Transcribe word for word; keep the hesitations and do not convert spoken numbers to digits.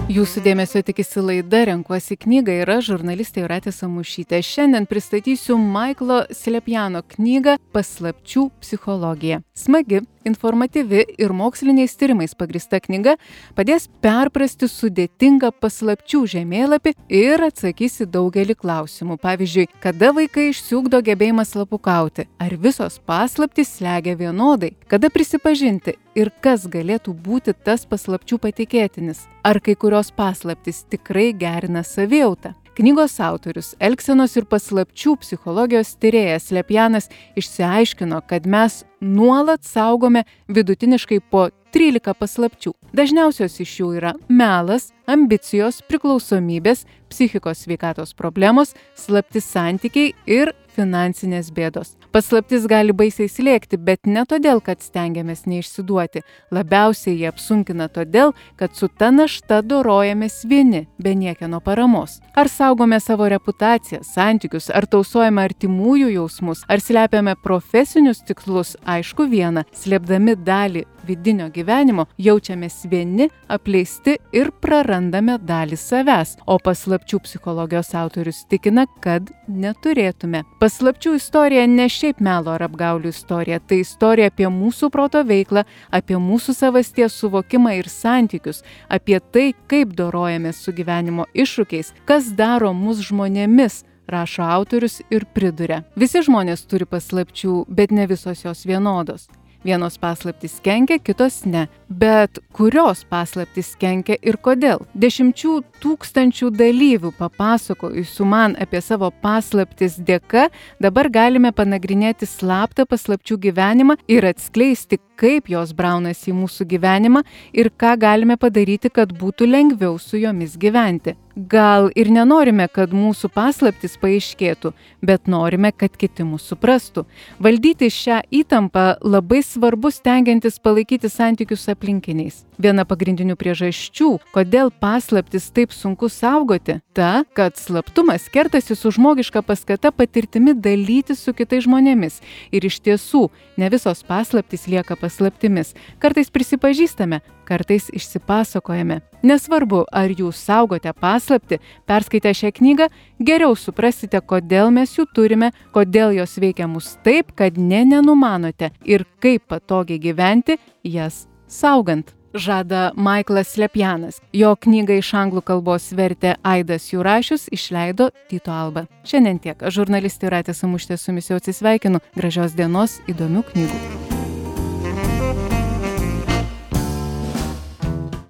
Jūsų dėmesio tikisi laida Renkuosi knygą ir aš, žurnalistė Jūratė Samušytė. Šiandien pristatysiu Maiklo Slepjano knygą Paslapčių psichologija. Smagi, informatyvi ir moksliniais tyrimais pagrįsta knyga padės perprasti sudėtingą paslapčių žemėlapį ir atsakys į daugelį klausimų. Pavyzdžiui, kada vaikai išsiugdo gebėjimą slapukauti? Ar visos paslaptys slegia vienodai? Kada prisipažinti? Ir kas galėtų būti tas paslapčių patikėtinis? Ar kai kurios paslaptys tikrai gerina savijautą? Knygos autorius, elgsenos ir paslapčių psichologijos tyrėjas Slepjanas išsiaiškino, kad mes nuolat saugome vidutiniškai po trylika paslapčių. Dažniausios iš jų yra melas, ambicijos, priklausomybės, psichikos sveikatos problemos, slapti santykiai ir finansinės bėdos. Paslaptis gali baisiai slėgti, bet ne todėl, kad stengiamės neišsiduoti. Labiausiai jie apsunkina todėl, kad su ta našta dorojamės vieni, be niekieno paramos. Ar saugome savo reputaciją, santykius, ar tausojame artimųjų jausmus, ar slepiame profesinius tikslus, aišku viena, slėpdami dalį vidinio gyvenimo, jaučiamės vieni, apleisti ir prarandame dalį savęs. O paslapčių psichologijos autorius tikina, kad neturėtume. Paslapčių istorija ne šiaip melo ar apgaulių istorija, tai istorija apie mūsų proto veiklą, apie mūsų savasties suvokimą ir santykius, apie tai, kaip dorojamės su gyvenimo iššūkiais, kas daro mus žmonėmis, rašo autorius ir priduria. Visi žmonės turi paslapčių, bet ne visos jos vienodos. Vienos paslaptys kenkia, kitos ne. Bet kurios paslaptys kenkia ir kodėl? Dešimčių tūkstančių dalyvių papasakojusių man apie savo paslaptis dėka dabar galime panagrinėti slaptą paslapčių gyvenimą ir atskleisti, kaip jos braunasi į mūsų gyvenimą ir ką galime padaryti, kad būtų lengviau su jomis gyventi. Gal ir nenorime, kad mūsų paslaptis paaiškėtų, bet norime, kad kiti mus suprastų. Valdyti šią įtampą labai svarbu stengiantis palaikyti santykius su aplinkiniais. Viena pagrindinių priežasčių, kodėl paslaptis taip sunku saugoti, ta, kad slaptumas kertasi su žmogiška paskata patirtimi dalyti su kitais žmonėmis. Ir iš tiesų, ne visos paslaptys lieka paslaptimis. Kartais prisipažįstame, kartais išsipasakojame. Nesvarbu, ar jūs saugote paslaptį, perskaitę šią knygą, geriau suprasite, kodėl mes jų turime, kodėl jos veikia mus taip, kad ne nenumanote ir kaip patogiai gyventi jas saugant. Žada Maiklas Slepjanas. Jo knygą iš anglų kalbos vertė Aidas Jurašius, išleido Tyto Alba. Šiandien tiek. Aš žurnalistė Jūratė Samušytė su jumis jau atsisveikinu. Gražios dienos, įdomių knygų.